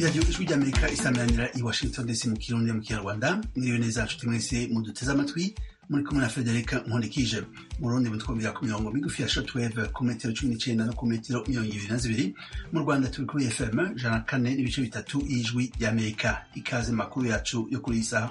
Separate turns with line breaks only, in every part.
iradiyo ijwi ry'Amerika isameranira i Washington DC mu Kirundi mu Kinyarwanda. Mwiriwe neza nshuti mwese muduteze amatwi, muri kumwe na Frederica Nkundikije. Mu Burundi mutwumvira ku mirongo migufi ya shortwave ku metero 19 no ku metero 22. Mu Rwanda turi kuri FM 104.3 y'ijwi ry'Amerika. Ikaze makuru yacu yo kuri isa.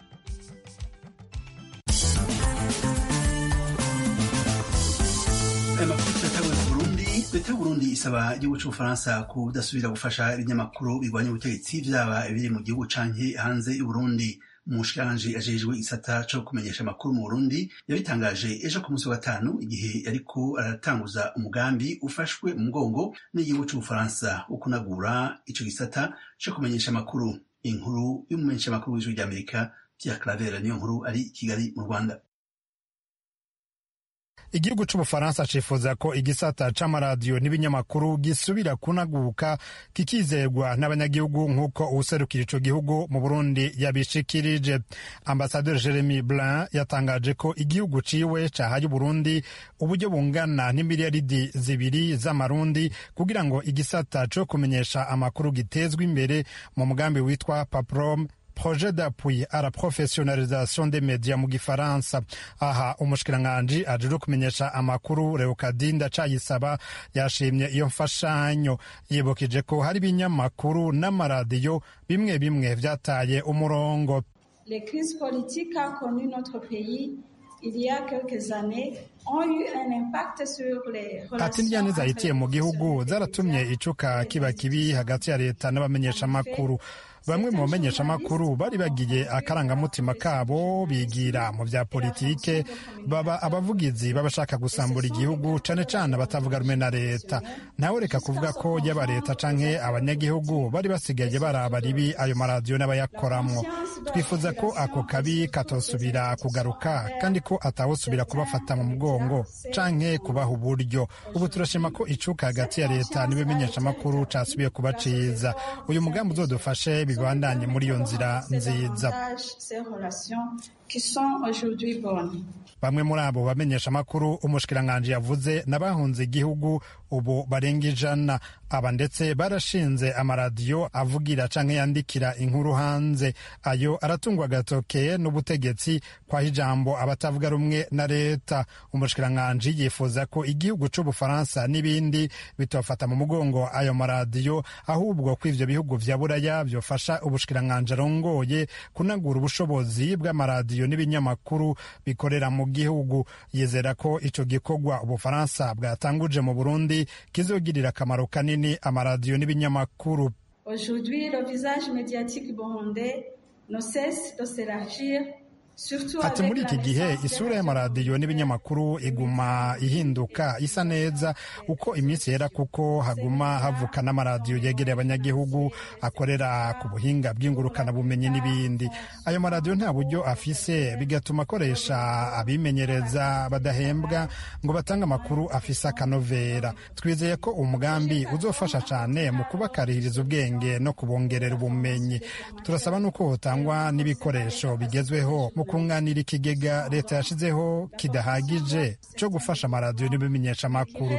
Leta y'Uburundi isaba igihugu c'Ubufaransa kudasubira gufasha ibinyamakuru bigwanya ubutegetsi vyaba biri mu gihugu canke hanze y'Uburundi. Umushikiranganji ajejwe igisata co kumenyesha amakuru mu Burundi yabitangaje ejo ku munsi wa gatanu igihe yariko aratanguza umugambi ufashwe mu mugongo n'igihugu c'Ubufaransa wo kunagura ico gisata co kumenyesha amakuru. Inkuru y'umumenyesha amakuru w'ijwi ry'Amerika Pierre Claver niyo nkuru ari Kigali mu Rwanda.
Igihugu c'Ubufaransa cifuza ko igisata c'amaradiyo n'ibinyamakuru gisubira kunaguka kikizegwa n'abanyagihugu nk'uko uwuserukira ico gihugu mu Burundi yabishikirije. Ambasaderi Jeremy Blin yatangaje ko igihugu ciwe cahaye Uburundi uburyo bungana n'imiliyaridi 2 z'amarundi kugira ngo igisata co kumenyesha amakuru gitezwe imbere mu mugambi witwa PAPROM, Projet d'appui à la professionnalisation des médias mu gifaransa. Aha umushikiranganji ajejwe kumenyesha amakuru Leokadinda Ndacayisaba yashimye iyo mfashanyo, yibukije ko hari ibinyamakuru n'amaradiyo bimwe bimwe vyataye umurongo.
Les crises politiques qu'a connu notre pays il y a quelques années ont eu un impact sur les relations.
Ati indyane zahitiye mu gihugu zaratumye icuka kiba kibi hagati ya leta n'abamenyesha amakuru. Bamwe mu bamenyesha amakuru bari bagiye akarangamutima kabo bigira mu vya politike, baba abavugizi babashaka gusambura igihugu cane cane abatavuga rumwe na leta. Ntawe reka kuvuga ko yaba leta canke abanyagihugu bari basigaye baraba ribi ayo maradiyo n'abayakoramwo. Twifuza ko ako kabi katosubira kugaruka kandi ko atawusubira kubafata mu mugongo canke kubaha uburyo. Ubu turashima ko icuka hagati ya leta n'ibimenyesha amakuru casubiye kuba ciza. Uyu mugambi uzodufashe bibandanye muri iyo nzira nziza. Bamwe muri abo bamenyesha amakuru umushikiranganji yavuze n'abahunze igihugu ubu barenga 100. Aba ndetse barashinze amaradiyo avugira canke yandikira inkuru hanze. Ayo aratungwa agatoke n'ubutegetsi kwa ijambo abatavuga rumwe na leta. Umushikiranganji yifuza ko igihugu c'Ubufaransa n'ibindi bitofata mu mugongo ayo maradiyo, ahubwo ko ivyo bihugu vya Buraya vyofasha ubushikiranganji arongoye kunagura ubushobozi bw'amaradiyo n'ibinyamakuru bikorera mu gihugu. Yizera ko ico gikorwa Ubufaransa bwatanguje mu Burundi kizogirira akamaro kanini amaradiyo n'ibinyamakuru.
Aujourd'hui, le visage médiatique burundais ne cesse de s'élargir.
Ati muri iki gihe isura y'amaradiyo n'ibinyamakuru iguma ihinduka isa neza uko iminsi yera, kuko haguma havuka n'amaradiyo yegereye abanyagihugu akorera ku buhinga bw'ingurukana bumenyi n'ibindi. Ayo maradiyo nta buryo afise, bigatuma akoresha abimenyereza badahembwa ngo batange amakuru afise akanovera. Twizeye ko umugambi uzofasha cane mu kubakarihiriza ubwenge no kubongerera ubumenyi. Turasaba nuko hotangwa n'ibikoresho bigezweho kunganira ikigega leta yashizeho kidahagije cyo gufasha amaradiyo n'ibimenyesha amakuru.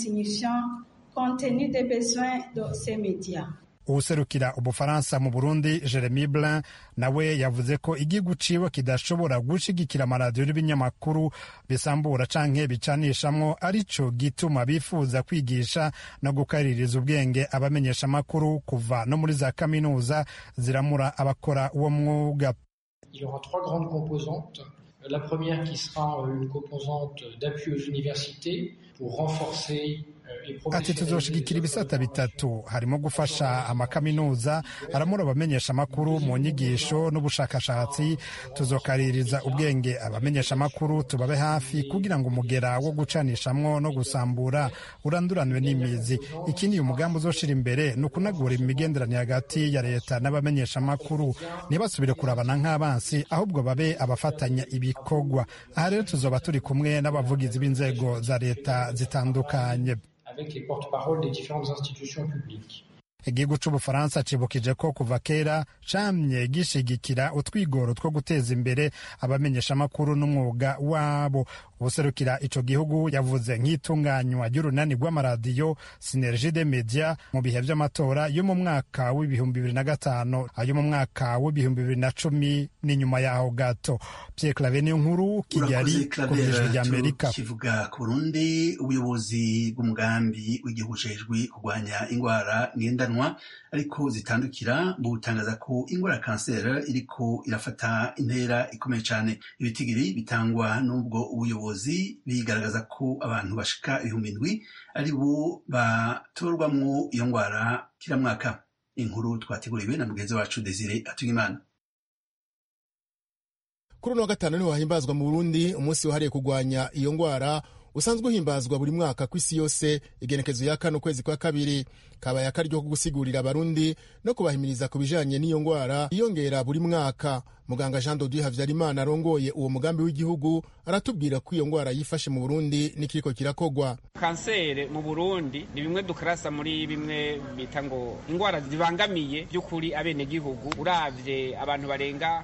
Uwuserukira Ubufaransa mu Burundi Jeremy Blin nawe yavuze ko igihugu ciwe kidashobora gushigikira amaradiyo n'ibinyamakuru bisambura canke bicanishamwo, arico gituma bifuza kwigisha no gukaririza ubwenge abamenyesha amakuru kuva no muri za kaminuza ziramura abakora uwo mwuga.
Il y aura 3 grandes composantes. La première qui sera une composante d'appui aux universités pour renforcer.
Ati tuzoshigikira ibisata bitatu, harimo gufasha amakaminuza aramura abamenyesha amakuru mu nyigisho n'ubushakashatsi. Tuzokaririza ubwenge abamenyesha amakuru, tubabe hafi kugira ngo umugera wo gucanishamwo no gusambura uranduranwe n'imizi. Ikindi umugambi uzoshira imbere ni ukunagura imigenderanire hagati ya leta n'abamenyesha amakuru, ntibasubire kurabana nk'abansi ahubwo babe abafatanya ibikorwa. Aha rero tuzoba turi kumwe n'abavugizi b'inzego za leta zitandukanye.
Avec les porte-paroles des différentes institutions publiques.
Igihugu c'Ubufaransa cibukije ko kuva kera camye gishigikira utwigoro two guteza imbere abamenyesha amakuru n'umwuga wabo. ubuserukira ico gihugu yavuze nk'itunganywa ry'urunani rw'amaradiyo Synergie des Medias mu bihe vy'amatora yo mu mwaka w'ibihumbi 2005 ayo mu mwaka w'ibihumbi 2010 n'inyuma yaho gato. Pierre Claver niyo nkuru Kigali ku bw'ijwi ry'Amerika.
Kivuga ku Burundi, ubuyobozi bw'umugambi w'igihugu ujejwe kurwanya ingwara ngendanwa ariko zitandukira butangaza ko ingwara ya kanseri iriko irafata intera ikomeye cyane. Ibitigiri bitangwa n'ubwo ubuyobozi bigaragaza ko abantu bashika 7,000 ari bo batorwamwo iyo ngwara kila mwaka. Inkuru twateguriwe na mugenzi wacu Desire Atungimana.
Kuri uno wa gatanu niho hahimbazwa mu Burundi umunsi wahariye kurwanya iyo ngwara usanzwe uhimbazwa buri mwaka kw'isi yose. Igenekezo ya 4 ukwezi kwa kabiri kabaye akaryo ko gusigurira abarundi no kubahimiriza ku bijanye n'iyo ngwara iyongera buri mwaka. Muganga Jean Dodieu Havyarimana arongoye uwo mugambi w'igihugu aratubwira ko iyo ngwara yifashe mu Burundi n'ikiriko kirakogwa.
Kansere mu Burundi ni bimwe dukarasa muri bimwe bita ngo ingwara zibangamiye by'ukuri abene gihugu. Uravye abantu barenga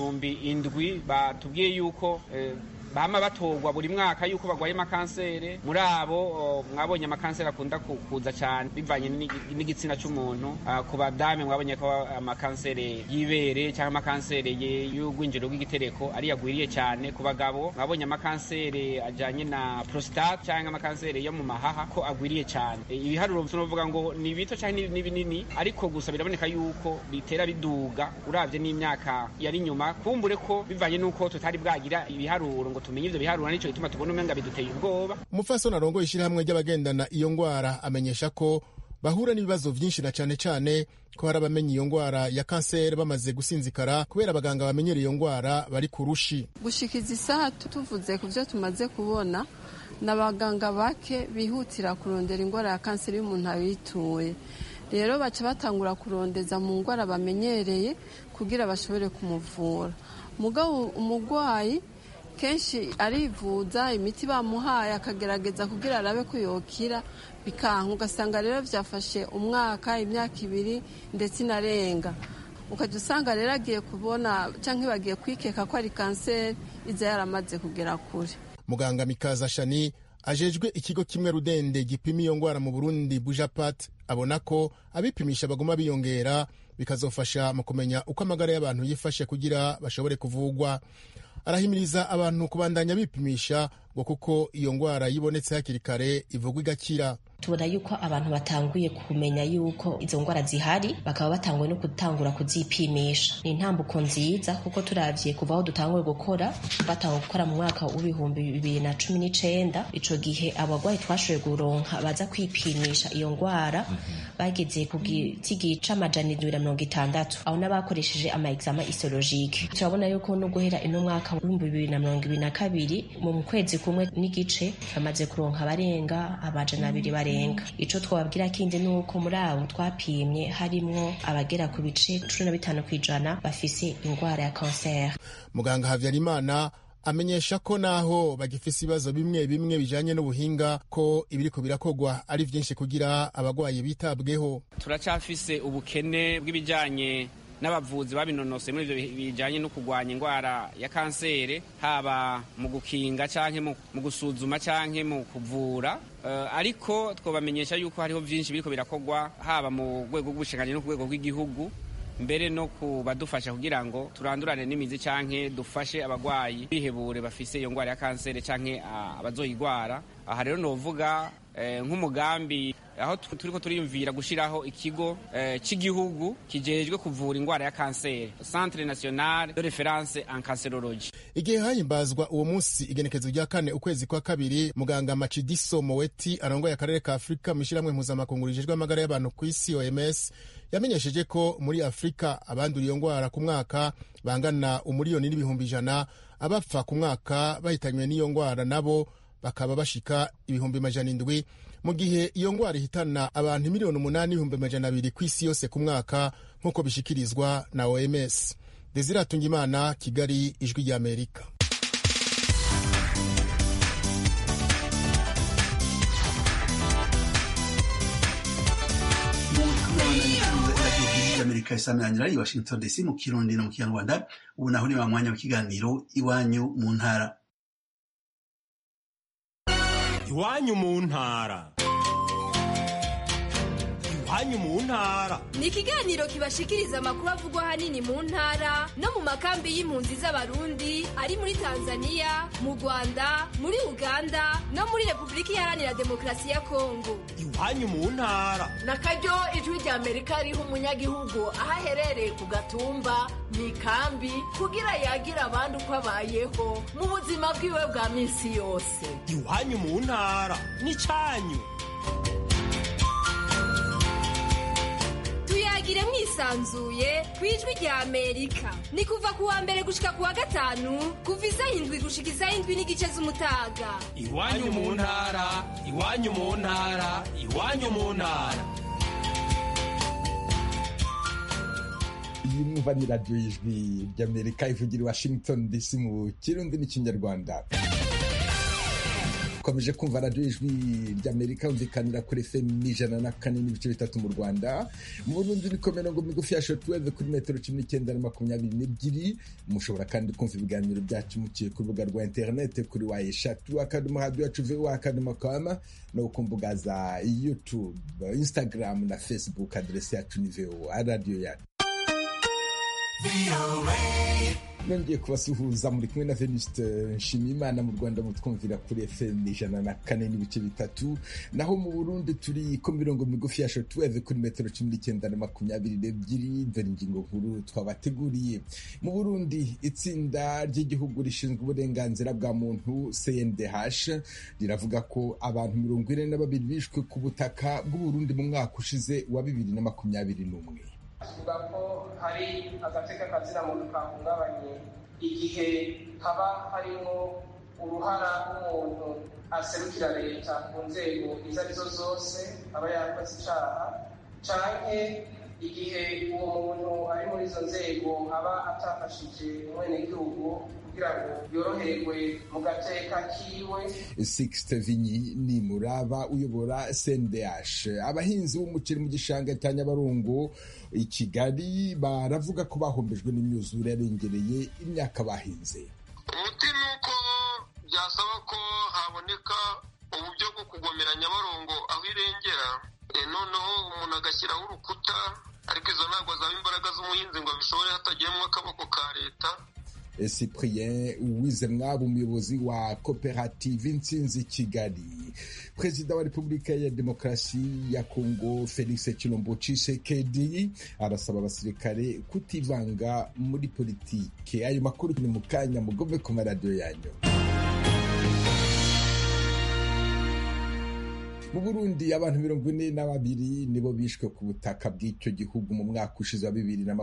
7,000 batubwiye yuko bama batogwa buri mwaka yuko bagwaye amakansere. Muri abo mwabonye amakansere akunda kuza cyane bivanye n'igitsina cy'umuntu. Ku badame mwabonye ko amakansere y'ibere cyangwa amakansere y'ugwinjiro rw'igitereko ari yagwiriye cyane. Ku bagabo mwabonye amakansere ajanye na prostate cyangwa amakansere yo mu mahaha ko agwiriye cyane. Ibiharuro tunovuga ngo ni bito cyane ni binini, ariko gusa biraboneka yuko bitera biduga uravye n'imyaka yari nyuma. Kumbure ko bivanye nuko tutari bwagira ibiharuro ngo tumenye ivyo biharura, nico gituma tubona umenga biduteye ubwoba.
Umupfasoni arongoye ishirahamwe ry'abagendana iyo ngwara amenyesha ko bahura n'ibibazo vyinshi na cane cane ko hari abamenye iyo ngwara ya kanseri bamaze gusinzikara kubera abaganga bamenyera iyo ngwara bari kurushi.
Gushikiza isaha tuvuze ku vyo tumaze kubona n'abaganga bake bihutira kurondera ingwara ya kanseri y'umuntu abituye. Rero baca batangura kurondeza mu ngwara bamenyereye kugira bashobore kumuvura. Mugabo umugwayi kenshi arivuza, imiti bamuhaye akagerageza kugira arabe ko yokira, bikanka. Ugasanga rero vyafashe umwaka, imyaka 2 ndetse inarenga. Ukaja usanga rero agiye kubona canke bagiye kwikeka ko ari kanseri iza yaramaze kugera kure.
Muganga Mikaza Shani ajejwe ikigo kimwe Rudende gipima iyo ngwara mu Burundi Bujapat abona ko abipimisha baguma biyongera bikazofasha mu kumenya uko amagara y'abantu yifashe kugira bashobore kuvugwa. Arahimiriza abantu kubandanya bipimisha ngo kuko iyo ngwara yibonetse hakiri kare ivugwa igakira.
Tubona yuko abantu batanguye kumenya yuko izo ngwara zihari, bakaba batanguye no gutangura kuzipimisha. Ni intambuko nziza kuko turavye kuva aho dutanguye gukora mu mwaka w'ibihumbi 2019, ico gihe abagwayi twashoboye guronka baza kwipimisha iyo ngwara bageze ku gitigi c'amajana 260, aho n'abakoresheje ama examen histologique. Turabona yuko no guhera ino mwaka w'ibihumbi 2022 mu kwezi kumwe n'igice bamaze kuronka abarenga amajana 2 barenga. Ico twababwira kindi nuko muri abo twapimye harimwo abagera ku bice 15% bafise ingwara ya kanseri.
Muganga Havyarimana amenyesha ko naho bagifise ibibazo bimwe bimwe bijanye n'ubuhinga ko ibiriko birakogwa ari vyinshi kugira abagwayi bitabweho.
Turacafise ubukene bw'ibijanye n'abavuzi babinonose muri ivyo bijanye no kurwanya ingwara ya kanseri, haba mu gukinga canke mu gusuzuma canke mu kuvura. Ariko twobamenyesha yuko hariho vyinshi biriko birakogwa haba mu rwego rw'ubushinganje no ku rwego rw'igihugu, mbere no kubadufasha kugira ngo turandurane n'imizi canke dufashe abagwayi bihebure bafise iyo ngwara ya kanseri canke abazoyigwara. Aha rero novuga nk'umugambi aho turiko turiyumvira gushiraho ikigo c'igihugu kijejwe kuvura ingwara ya kanseri, Centre National de Reference en Cancerologie.
Igihe hahimbazwa uwo munsi igenekezo rya 4 ukwezi kwa kabiri, muganga Machidiso Moweti arongoye akarere ka Afrika mu ishiramwe mpuzamakungu rijejwe amagara y'abantu ku isi OMS yamenyesheje ko muri Afrika abandura iyo ngwara ku mwaka bangana 1,100,000, abapfa ku mwaka bahitanywe n'iyo ngwara nabo bakaba bashika 700,000, mu gihe iyo ngwara ihitana abantu 8,800,000 ku isi yose ku mwaka nk'uko bishikirizwa na OMS. Desire Atungimana, Kigali, Ijwi ry'Amerika.
Amerika isamiranyira i Washington DC mu Kirundi no mu Kinyarwanda. Ubu naho ni wa mwanya w'ikiganiro Iwanyu mu Ntara.
iwanyu mu ntara. Iwanyu mu ntara
ni ikiganiro kibashikiriza amakuru avugwa ahanini mu ntara no mu makambi y'impunzi z'abarundi ari muri Tanzania, mu Rwanda, muri Uganda no muri Repubulika Iharanira Demokarasi ya Kongo.
Iwanyu mu ntara
nakaryo ijwi rya Amerika riha umunyagihugu aho aherereye ku gatumba mu ikambi kugira yagira abandi uko abayeho mu buzima bwiwe bwa minsi yose.
Iwanyu mu ntara n'icanyu.
Tuyagire mwisanzuye kwijwi rya Amerika. Ni kuva kuwa mbere gushika kuwa gatanu kuva isaha 7 gushika isaha 7 n'igice z'umutaga.
Iwanyu mu ntara, iwanyu mu ntara, iwanyu mu ntara.
Iyi mwumva ni radiyo y'ijwi ry'Amerika ivugira i Washington DC mu Kirundi n'Ikinyarwanda. Komeje kumva radiyo y'ijwi ry'Amerika umvikanira kuri FM 104.3 mu Rwanda. Mu Burundi ni komera ngo migufi ya shortwave kuri metero 19 na 22. Mushobora kandi kumva ibiganiro byacu muciye ku rubuga rwa internet kuri wayeshatu akadomo radio yacu VOA.com no ku mbuga za YouTube, Instagram na Facebook. Adresi yacu ni VOA radio yacu. Nongeye kubasuhuza muri kumwe na Venuste Nshimiyimana. Mu Rwanda mutwumvira kuri FM 104.3, naho mu Burundi turi ku mirongo migufi ya shortwave kuri metero 19 na 22. Dore ingingo nkuru twabateguriye. Mu Burundi itsinda ry'igihugu rishinzwe uburenganzira bwa muntu CNDH riravuga ko abantu 42 bishwe ku butaka bw'u Burundi mu mwaka ushize wa 2021.
Avuga ko hari agateka kazina muntu kahungabanye igihe haba harimo uruhara rw'umuntu aserukira leta ku nzego izo arizo zose aba yakoze icyaha, canke igihe uwo muntu ari muri izo nzego aba atafashije umwenegihugu kugira ngo yoroherwe mu gateka kiwe.
Sixte Vinyi ni Muraba uyobora CNDH. Abahinzi b'umuceri mu gishanga cya Nyabarongo i Kigali baravuga ko bahombejwe n'imyuzure yarengereye imyaka bahinze.
Umuti ni uko byasaba ko haboneka uburyo bwo kugomera Nyabarongo aho irengera, noneho umuntu agashyiraho urukuta, ariko izo ntabwo zaba imbaraga z'umuhinzi ngo abishobore hatagiyemo akaboko ka leta.
Cyprien Uwizemwabo umuyobozi wa koperative Intsinzi Kigali. Perezida wa Repubulika ya Demokarasi ya Kongo Felix Tshisekedi arasaba abasirikare kutivanga muri politike. Ayo makuru ni mu kanya mugove ku maradiyo yanyu. Mu Burundi abantu 42 nibo bishwe ku butaka bw'icyo gihugu mu mwaka ushize wa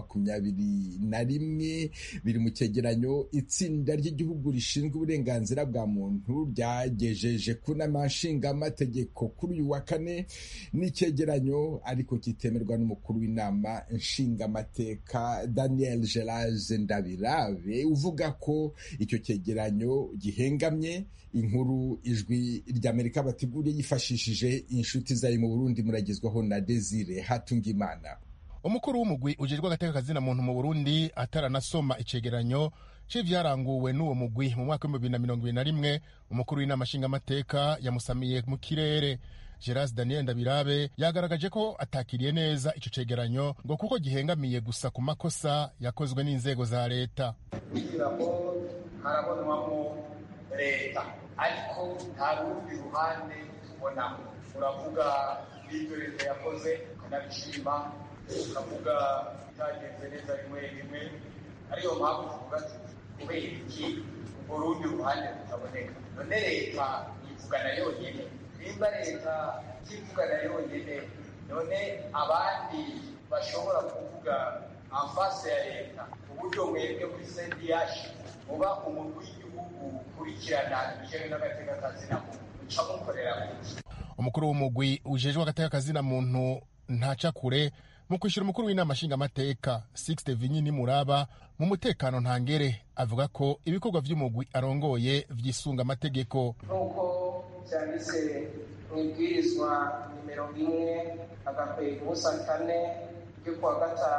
2021. Biri mu cyegeranyo itsinda ry'igihugu rishinzwe uburenganzira bwa muntu ryagejeje ku nama nshingamateko kuri uyu wa kane. Ni icyegeranyo ariko kitemerwa n'umukuru w'inama nshingamateka Daniel Gerard Ndabirabe uvuga ko icyo cyegeranyo gihengamye. Inkuru ijwi ry'Amerika bateguriye yifashishije inshuti zayo mu Burundi muragezwaho na Desire Hatungimana.
Umukuru w'umugwi ujejwe agateka kazina muntu mu Burundi ataranasoma icegeranyo c'ivyaranguwe n'uwo mugwi mu mwaka wa 2021. Umukuru w'inama nshingamateka yamusamiye mu kirere. Gerard Daniel Ndabirabe yagaragaje ko atakiriye neza ico cegeranyo ngo kuko gihengamiye gusa ku makosa yakozwe n'inzego za leta.
Harabonwamo leta ariko nta rundi ruhande tubona. Uravuga ibyo leta yakoze ukanabishima, ukavuga itagenze neza rimwe rimwe, ariyo mpamvu tuvuga tuti kubera iki urundi ruhande rutaboneka. None leta yivugana yonyine, nimba leta ikivugana yonyine, none abandi bashobora kuvuga amfase ya leta uburyo mwebwe kuri CNDH muba umuntu w'igihugu ukurikirana ibijyanye n'agateka kazina muntu uca mukorera kuki?
Umukuru w'umugwi ujejwe agateka kazina muntu ntaca kure mu kwishyura umukuru w'inama nshingamateka Sixte Vinyi Muraba mu mutekano ntangere avuga ko ibikorwa vy'umugwi arongoye vyisunga amategeko.
Nk'uko byanditse mu ibwirizwa nimero 1/4 ryo kuwa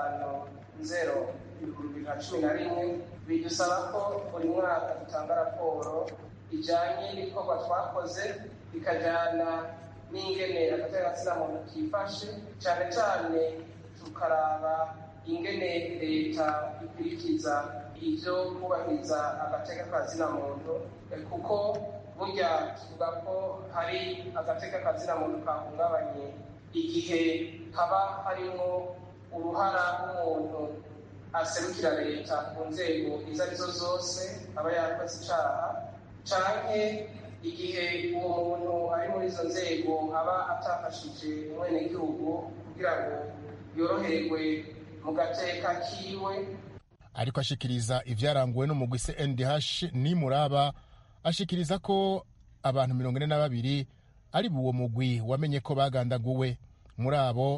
5/0/2011 bidusaba ko buri mwaka dutanga raporo ijanye n'ibikorwa twakoze
bikajyana n'ingene agateka kazina muntu kifashe, cyane cyane tukaraba ingene leta ikurikiza ibyo kubahiriza agateka kazina muntu, kuko burya tuvuga ko hari agateka kazina muntu kahungabanye igihe haba harimo uruhara rw'umuntu aserukira leta ku nzego izo arizo zose aba yakoze icyaha, canke igihe uwo muntu ari muri izo nzego aba atafashije umwenegihugu kugira ngo yoroherwe mu gateka kiwe.
Ariko ashikiriza ivyaranguwe n'umugwi CNDH Nimuraba, ashikiriza ko abantu 42 ari buwo mugwi wamenye ko bagandaguwe. Muri abo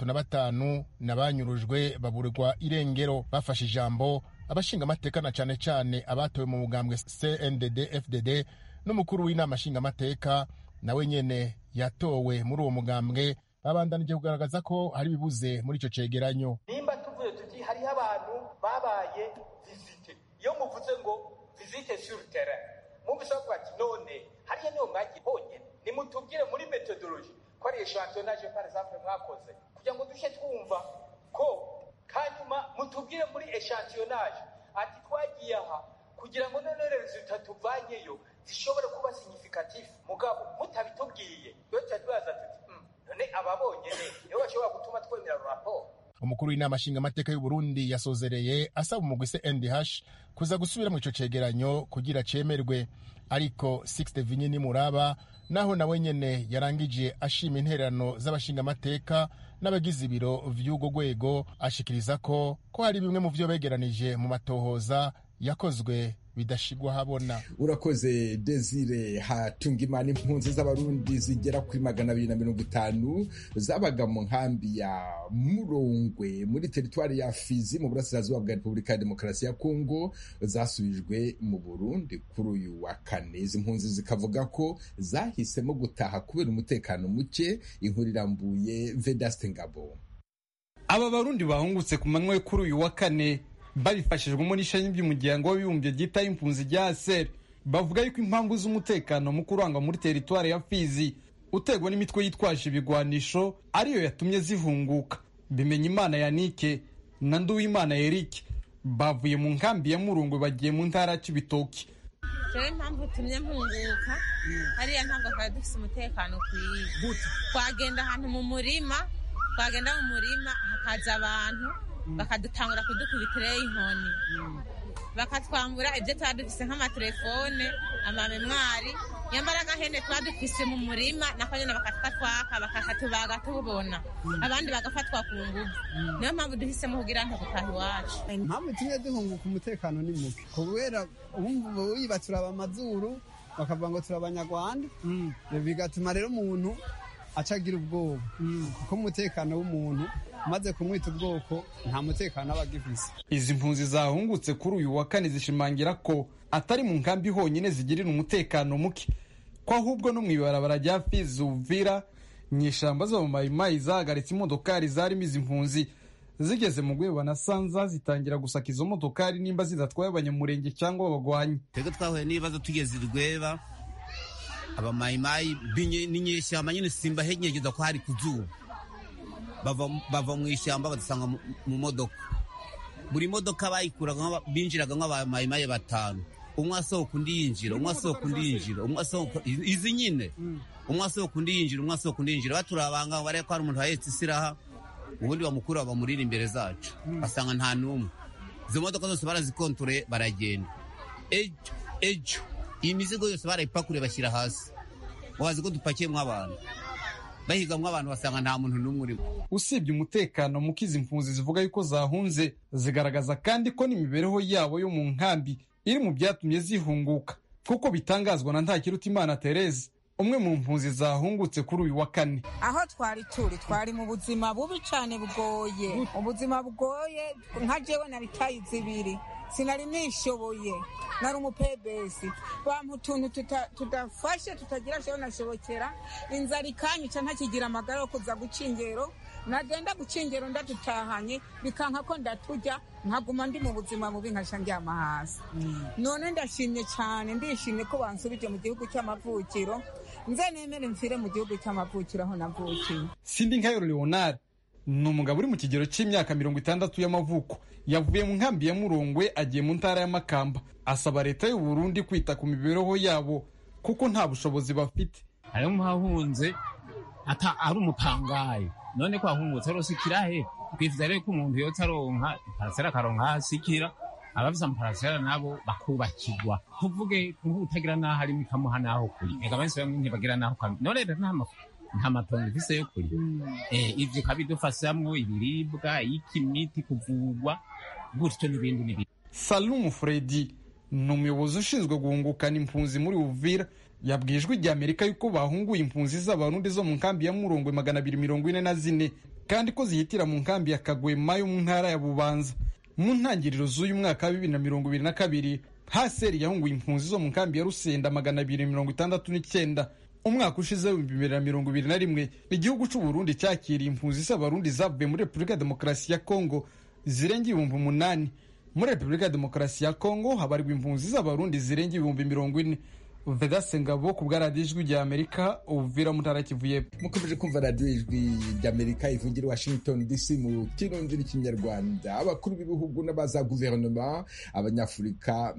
35 nabanyurujwe baburirwa irengero. Bafashe ijambo abashinga amateka na cane cane abatowe mu mugambwe CNDD-FDD n'umukuru w'inama nshinga amateka nawe nyene yatowe muri uwo mugambwe, babandanije kugaragaza ko hari bibuze muri ico cegeranyo.
Nimba tuvuye tuti hariho abantu babaye visite, iyo muvuze ngo visite sur terrain mubisabwa ati none hariya niho mwagiye honyene, nimutubwire muri methodologie ko ari echantillonnage par exemple mwakoze kugira ngo dushe twumva ko, kanyuma mutubwire muri echantillonnage ati twagiye aha kugira ngo none resultat tuvanyeyo zishobora kuba significatif, mugabo mutabitubwiye yo cyatubaza tuti none ababonye niyo bashobora gutuma twemera rapport.
Umukuru w'inama nshinga amateka y'u Burundi yasozereye asaba umugwi CNDH kuza gusubira mu ico cegeranyo kugira cemerwe, ariko Sixte Vinyi Nimuraba naho nawe nyene yarangije ashima intererano z'abashinga amateka n'abagize ibiro vy'ugo rwego, ashikiriza ko hari bimwe mu vyo begeranije mu matohoza yakozwe bidashigwa habona.
Urakoze Desire Hatungimana. Impunzi z'abarundi zigera kuri 250 zabaga mu nkambi ya Murongwe muri teritwari ya Fizi mu burasirazuba bwa Repubulika ya Demokarasi ya Kongo zasubijwe mu Burundi kuri uyu wa kane. Izi mpunzi zikavuga ko zahisemo gutaha kubera umutekano muke. Inkuru irambuye Vedaste Ngabo.
Aba barundi bahungutse ku manywa kuri uyu wa kane babifashijwemo n'ishami by'umuryango w'abibumbye ryita impunzi rya ASER, bavuga yuko impamvu z'umutekano mu kurangwa muri teritwari ya Fizi utegwa n'imitwe yitwaje ibigwanisho ariyo yatumye zihunguka. Bimenyimana Yannick na Nduwimana Eric bavuye mu nkambi ya Murungwe bagiye mu ntara ya Cibitoke.
Jewe impamvu tumye mpunguka hariya ntabwo twari dufise umutekano ukwiye. Twagenda ahantu mu murima hakaza abantu bakadutangura kudukubitireyo inkoni, bakatwambura ibyo twari dufise nk'amatelefone, amamemwari, nyamara agahene twari dufise mu murima nako nyene bakatwaka bakatubaga tubona, abandi bagafatwa ku nguvu. Niyo mpamvu duhisemo kugira nta gutaha iwacu.
Impamvu tumye duhunguka umutekano ni muke kubera ubumvu wiba turaba amazuru bakavuga ngo turabanyarwanda, bigatuma rero umuntu acagira ubwoba kuko umutekano w'umuntu maze kumwita ubwoko nta mutekano aba agifise.
Izi mpunzi zahungutse kuri uyu wa kane zishimangira ko atari mu nkambi honyine zigirira umutekano muke, ko ahubwo no mw'ibarabara rya Fizi Uvira nyishamba zo mu mayimayi zahagaritse imodokari zarimo izi mpunzi, zigeze mu Gweba na Sanza zitangira gusaka izo modokari nimba zidatwaye abanyamurenge cyangwa abagwanyi.
Twebwe twahuye n'ibibazo tugeze Rweba, abamayimayi n'inyeshyamba nyine simba henyegeza ko hari kuzuba, bava mu ishyamba badusanga mu modoka. Buri modoka bayikuraga binjiraga nk'abamayimayi 5, umwe asohoka undi yinjira, umwe asohoka undi yinjira, umwe asohoka izi nyine, umwe asohoka undi yinjira, umwe asohoka undi yinjira, baturabanga bare ko hari umuntu wahetse isiraha, ubundi bamukura bamurira imbere zacu basanga nta numwe. Izo modoka zose barazikontoreye baragenda. Ejo iyi mizigo yose barayipakure bashyira hasi, wazi ko dupakiyemo abantu, bahigamwa abantu basanga nta muntu n'umwe urimo.
Usibye umutekano muke, izi mpunzi zivuga yuko zahunze zigaragaza kandi ko n'imibereho yabo yo mu nkambi iri mu byatumye zihunguka, kuko bitangazwa na Ntakirutimana Therese, umwe mu mpunzi zahungutse kuri uyu wa kane.
Aho twari mu buzima bubi cyane bugoye, ubuzima bugoye. Nka jewe nari tayi 2, sinari nishoboye, nari umupebesi, bampa utuntu tudafashe tutagira cyo nashobokera, inzara ikanyica ntakigira amagara yo kuza gucingero, nagenda gucingero ndatutahanye bikanka ko ndatujya, nkaguma ndi mu buzima bubi nkasha ndyama hasi. None ndashimye cyane, ndishimye ko bansubije mu gihugu cy'amavukiro, nze nemere mfire mu gihugu cy'amavukiro aho navukiye.
Sindinkayo Leonard ni umugabo uri mu kigero cy'imyaka 60 y'amavuko, yavuye mu nkambi ya Murongwe agiye mu ntara ya Makamba, asaba leta y'u Burundi kwita ku mibereho yabo kuko nta bushobozi bafite.
Ayo muhahunze ata ari umupangayi, none ko ahungutse arosikira he? Twifuza rero ko umuntu yotsa aronka parasera karonka asikira, abafise amaparasera nabo bakubakirwa. Tuvuge utagira naho ari mikamuha naho kuri, ega benshi bamwe ntibagira naho kami, none rero nta matongo ifise yo kuri. Ivyo kabidufashamwo ibiribwa, ikimiti, kuvugwa, gutyo n'ibindi.
Salum Fredi ni umuyobozi ushinzwe guhungukana impunzi muri Uvira, yabwijwe ijya Amerika yuko bahunguye impunzi z'abarundi zo mu nkambi ya Murongwe 244 kandi ko zihitira mu nkambi ya Kagwema yo mu ntara ya Bubanza. Mu ntangiriro z'uyu mwaka wa 2022 Haseri yahunguye impunzi zo mu nkambi ya Rusenda 269. Umwaka ushize 2021 igihugu cy'u Burundi cyakiriye impunzi z'abarundi zavuye muri Repubulika ya Demokarasi ya Kongo zirenga 8,000. Muri Repubulika ya Demokarasi ya Kongo habarirwa impunzi z'abarundi zirenga 40,000. Vedaste Ngabo ku bwa radiyo ijwi rya Amerika, Uvira mu ntara Kivu y'Epfo.
Mukomeje kumva radiyo ijwi rya Amerika ivugira Washington DC mu kirundi n'ikinyarwanda. Abakuru b'ibihugu n'abaza guverinoma abanyafurika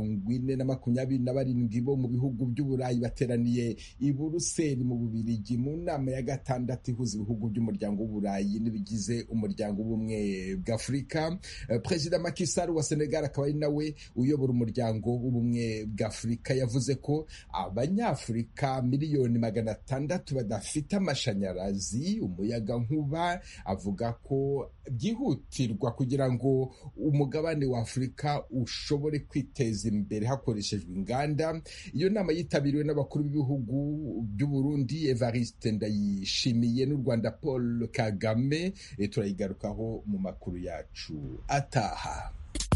427 bo mu bihugu by'Uburayi bateraniye i Buruseli mu Bubiligi mu nama ya gatandatu ihuza ibihugu by'umuryango w'Uburayi n'ibigize umuryango w'ubumwe bw'Afurika. Perezida Macky Sall wa Senegal akaba ari nawe uyobora umuryango w'ubumwe bw'Afurika yavuze ko abanyafurika 600,000 badafite amashanyarazi, umuyaga nkuba. Avuga ko byihutirwa kugira ngo umugabane wa Afurika ushobore kwiteza imbere hakoreshejwe inganda. Iyo nama yitabiriwe n'abakuru b'ibihugu by'u Burundi Evariste Ndayishimiye n'u Rwanda Paul Kagame. Turayigarukaho mu makuru yacu ataha.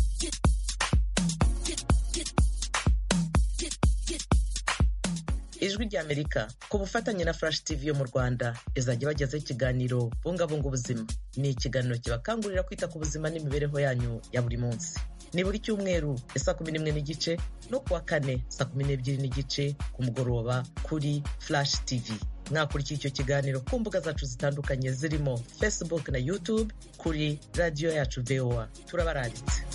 Ijwi rya Amerika ku bufatanye na Flash TV yo mu Rwanda izajya bagezaho ikiganiro bungabunga ubuzima. Ni ikiganiro kibakangurira kwita ku buzima n'imibereho yanyu ya buri munsi. Ni buri cyumweru saa 11:30 no kuwa kane saa 12:30 ku mugoroba kuri Flash TV. Mwakurikira icyo kiganiro ku mbuga zacu zitandukanye zirimo Facebook na YouTube kuri radio yacu VOA. Turabaranditse.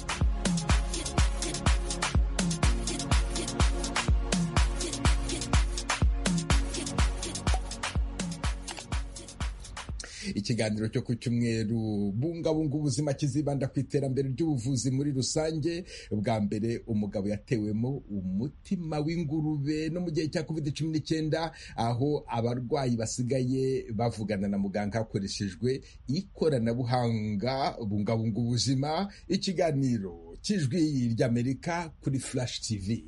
Ikiganiro cyo ku cyumweru bungabunga ubuzima kizibanda ku iterambere ry'ubuvuzi muri rusange. Bwa mbere umugabo yatewemo umutima w'ingurube no mu gihe cya COVID-19, aho abarwayi basigaye bavugana na muganga hakoreshejwe ikoranabuhanga. Bungabunga ubuzima, ikiganiro cy'ijwi ry'Amerika kuri Flash TV.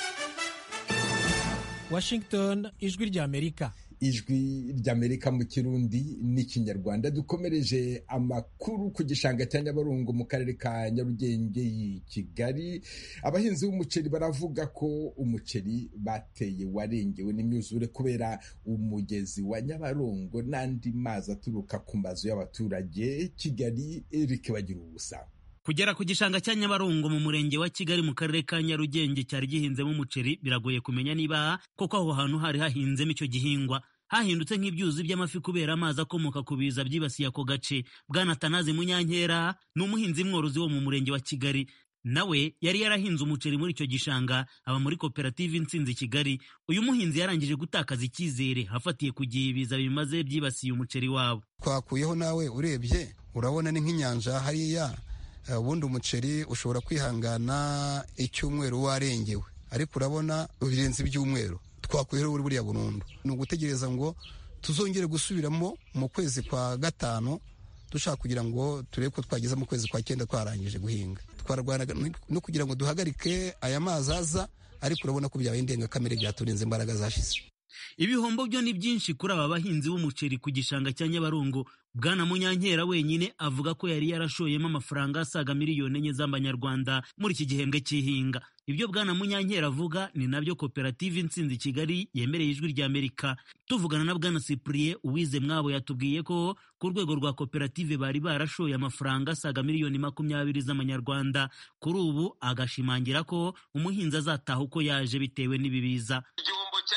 Washington, ijwi ry'Amerika.
Ijwi ry'Amerika mu Kirundi n'ikinyarwanda. Dukomereje amakuru ku gishanga cya Nyabarongo mu karere ka Nyarugenge i Kigali. Abahinzi b'umuceri baravuga ko umuceri bateye warengewe n'imyuzure kubera umugezi wa Nyabarongo n'andi mazi aturuka ku mazu y'abaturage. Kigali, Eric Bagiruwubusa.
Kugera ku gishanga cya Nyabarongo mu murenge wa Kigali mu karere ka Nyarugenge cyari gihinzemo umuceri biragoye kumenya niba koko aho hantu hari hahinzemo icyo gihingwa. Hahindutse nk'ibyuzi by'amafi kubera amazi akomoka ku biza byibasiye ako gace. Bwana Tanazi Munyankera ni umuhinzi mworozi wo mu murenge wa Kigali. Nawe yari yarahinze umuceri muri icyo gishanga, aba muri koperative Intsinzi Kigali. Uyu muhinzi yarangije gutakaza icyizere hafatiye ku gihe ibiza bimaze byibasiye umuceri wabo.
Twakuyeho nawe urebye urabona ni nk'inyanja hariya. Ubundi umuceri ushobora kwihangana icyumweru warengewe, ariko urabona ubirenze ibyumweru. Twakuyeho buriya burundu. Ni ugutegereza ngo tuzongere gusubiramo mu kwezi kwa gatanu dushaka kugira ngo turebe ko twageze mu kwezi kwa 9 twarangije guhinga. Twararwana no kugira ngo duhagarike aya mazi aza, ariko urabona ko byabaye indengakamere byaturenze imbaraga zashize.
Ibihombo byo ni byinshi kuri aba bahinzi b'umuceri ku gishanga cya Nyabarongo. Bwana Munyankera wenyine avuga ko yari yarashoyemo amafaranga asaga miliyoni 4 z'amanyarwanda muri iki gihembwe cy'ihinga. Ibyo Bwana Munyankera avuga ni nabyo koperative Intsinzi Kigali yemereye ijwi ry'Amerika. Tuvugana na Bwana Cyprien Uwize Mwabo yatubwiye ko ku rwego rwa koperative bari barashoye amafaranga asaga miliyoni 20 z'amanyarwanda. Kuri ubu agashimangira ko umuhinzi azataha uko yaje bitewe n'ibibiza.
Igihombo cyarabonetse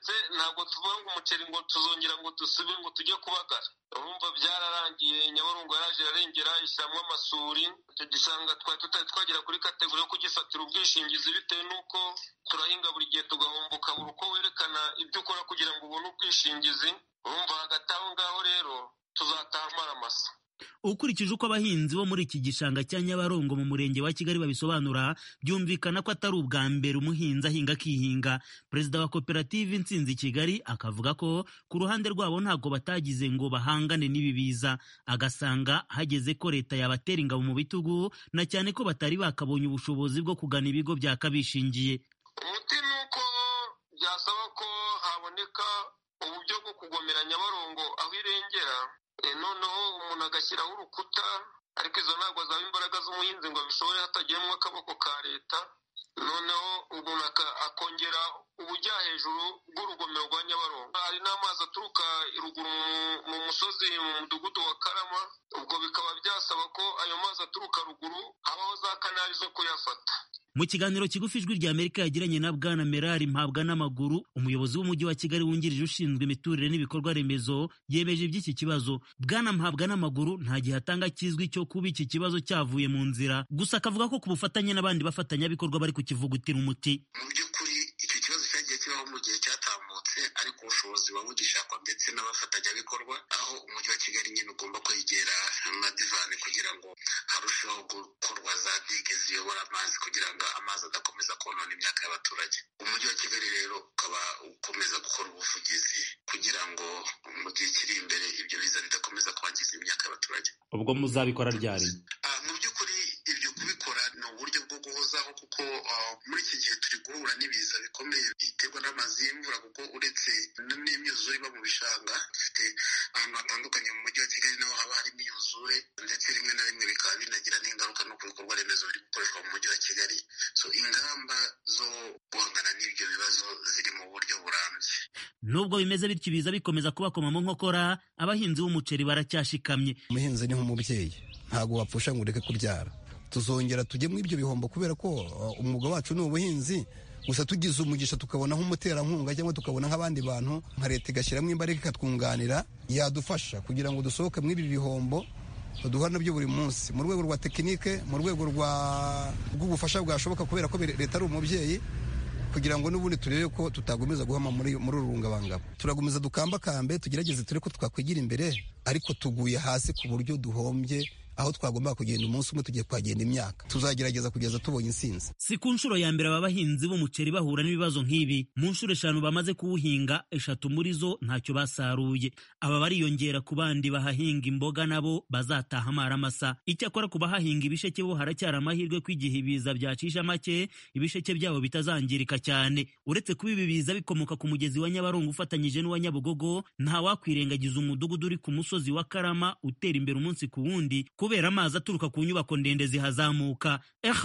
ndetse ntabwo tuvuga ngo umuceri ngo tuzongera ngo dusubire ngo tujye kubagara. Urumva byararangiye, Nyabarongo yaraje arengera ishyiramo amasuri, icyo gishanga twari tutari twagera kuri kategori yo kugifatira ubwishingizi bitewe n'uko turahinga buri gihe tugahomboka buri uko werekana ibyo ukora kugira ngo ubone ubwishingizi. Urumva hagati aho ngaho rero tuzataha amaramasa.
Ukurikije uko abahinzi bo muri iki gishanga cya Nyabarongo mu murenge wa Kigali babisobanura, byumvikana ko atari ubwa mbere umuhinzi ahinga akihinga. Perezida wa koperative Intsinzi Kigali akavuga ko ku ruhande rwabo ntabwo batagize ngo bahangane n'ibi biza, agasanga hageze ko leta yabatera ingabo mu bitugu, na cyane ko batari bakabonye ubushobozi bwo kugana ibigo byakabishingiye.
Umuti ni uko byasaba ko haboneka uburyo bwo kugomera Nyabarongo aho irengera, noneho umuntu agashyiraho urukuta, ariko izo ntabwo zaba imbaraga z'umuhinzi ngo abishobore hatagiyemo akaboko ka leta. Noneho umuntu akongera ubujya hejuru bw'urugomero rwa Nyabarongo. Hari n'amazi aturuka ruguru mu musozi mu mudugudu wa Karama, ubwo bikaba byasaba ko ayo mazi aturuka ruguru habaho za kanali zo kuyafata.
Mu kiganiro kigufi Ijwi ry'Amerika yagiranye na Bwana Merari Mpabwanamaguru, umuyobozi w'umujyi wa Kigali wungirije ushinzwe imiturire n'ibikorwa remezo, yemeje iby'iki kibazo. Bwana Mpabwanamaguru nta gihe atanga kizwi cyo kuba iki kibazo cyavuye mu nzira, gusa akavuga ko ku bufatanye n'abandi bafatanyabikorwa bari kukivugutira umuti.
Mu by'ukuri icyo kibazo cyagiye kibaho mu gihe cyatambutse, ariko ubushobozi buba bugishakwa ndetse n'abafatanyabikorwa, aho umujyi wa Kigali nyine ugomba kwegera amadivani kugira ngo harusheho gukorwa za dige ziyobora amazi kugira ngo amazi adakomeza konona imyaka y'abaturage. Umujyi wa Kigali rero ukaba ukomeza gukora ubuvugizi kugira ngo mu gihe kiri imbere ibyo biza bidakomeza kwangiza imyaka y'abaturage.
Ubwo muzabikora ryari?
Mu by'ukuri ibyo kubikora ni uburyo bwo guhozaho, kuko muri iki gihe turi guhura n'ibiza bikomeye biterwa n'amazi y'imvura, kuko uretse n'imyuzure iba mu bishanga, dufite ahantu hatandukanye mu mujyi wa Kigali naho haba harimo imyuzure, ndetse rimwe na rimwe bikaba binagira n'ingaruka no ku bikorwa remezo biri gukoreshwa mu mujyi wa Kigali. So ingamba zo guhangana n'ibyo bibazo ziri mu buryo burambye.
Nubwo bimeze bityo ibiza bikomeza kubakoma mu nkokora, abahinzi b'umuceri baracyashikamye.
Umuhinzi ni nk'umubyeyi, ntabwo wapfusha ngo ureke kubyara. Tuzongera tujye mu ibyo bihombo kubera ko umwuga wacu ni ubuhinzi. Gusa tugize umugisha tukabona nk'umuterankunga cyangwa tukabona nk'abandi bantu, nka leta igashyiramo imbaraga ikatwunganira, yadufasha kugira ngo dusohoke muri ibi bihombo duhura nabyo buri munsi, mu rwego rwa tekinike, mu rwego rw'ubufasha bwashoboka, kubera ko leta ari umubyeyi, kugira ngo n'ubundi turebe ko tutagomeza guhama muri uru rungabangabo. Turakomeza dukambakambe, tugerageze turebe ko twakwigira imbere, ariko tuguye hasi ku buryo duhombye aho twagomba kugenda umunsi umwe tugiye kwagenda imyaka. Tuzagerageza kugeza tubonye insinzi.
Si ku nshuro ya mbere aba bahinzi b'umuceri bahura n'ibibazo nk'ibi. Mu nshuro 5 bamaze kuwuhinga, 3 muri zo ntacyo basaruye. Aba bariyongera ku bandi bahahinga imboga nabo bazataha amaramasa. Icyakora ku bahahinga ibisheke bo haracyari amahirwe ko igihe ibiza byacisha make, ibisheke byabo bitazangirika cyane. Uretse kuba ibi biza bikomoka ku mugezi wa Nyabarongo ufatanyije n'uwa Nyabugogo, nta wakwirengagiza umudugudu uri ku musozi wa Karama utera imbere umunsi ku wundi, kubera amazi aturuka ku nyubako ndende zihazamuka.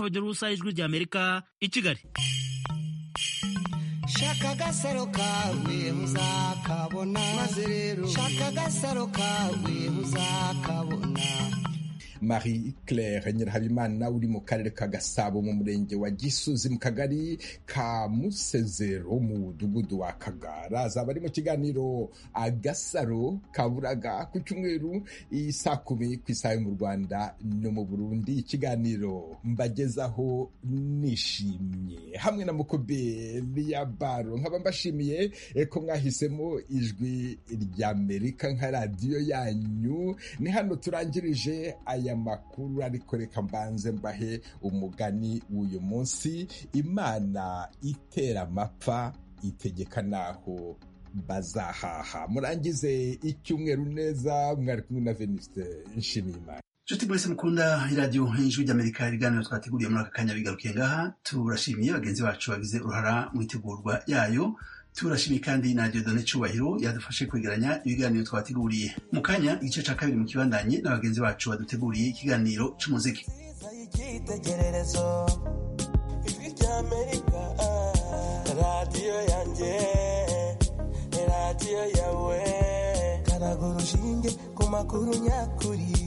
Ijwi ry'Amerika i Kigali.
Shaka agasaro kawe muzakabona, maze rero shaka agasaro kawe muzakabona.
Marie Claire Nyirahabimana uri mu karere ka Gasabo mu murenge wa Gisozi mu kagari ka Musezero mu mudugudu wa Kagara, azaba ari mu kiganiro Agasaro Kaburaga ku cyumweru 10:00 ku isaha mu Rwanda no mu Burundi. Ikiganiro mbagezaho nishimye hamwe na Mukobe ya Baro. Nkaba mbashimiye ko mwahisemo Ijwi ry'Amerika nka radiyo yanyu. Ni hano turangirije aya makuru, ariko reka mbanze mbahe umugani w'uyu munsi. Imana itera amapfa itegeka naho bazahaha. Murangize icyumweru neza. Mwari kumwe na Venuste Nshimiyimana.
Nshuti mwese mukunda iradiyo Ijwi ry'Amerika, ibiganiro twateguriye muri aka kanya bigarukiye ngaha. Turashimiye bagenzi bacu bagize uruhara mu itegurwa yayo. Turashimiye kandi na Dieudonné Cyubahiro yadufashe kwegeranya ibiganiro twateguriye. Mu kanya igice cya kabiri mu kibandanye na bagenzi bacu baduteguriye ikiganiro cy'umuziki.
Ijwi ry'Amerika, radiyo yanjye, radiyo yawe, karaga urushinge ku makuru nyakuri.